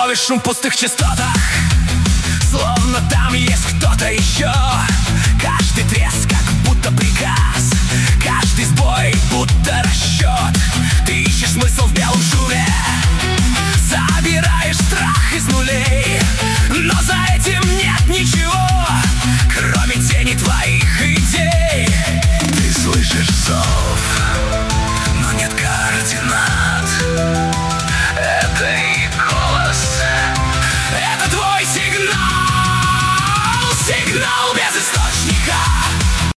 ловишь шум в пустых частотах, словно там есть кто-то еще. Каждый треск как будто приказ,